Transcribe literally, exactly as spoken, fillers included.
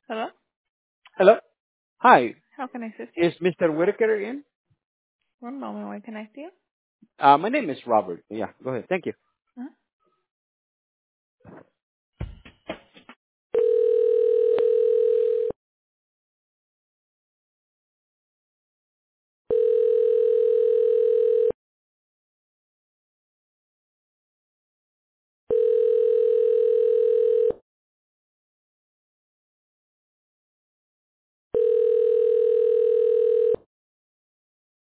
Hello? Hello. Hi. How can I assist you? Is mister Whitaker in? One moment while I connect you. Uh, my name is Robert. Yeah, go ahead. Thank you. Huh?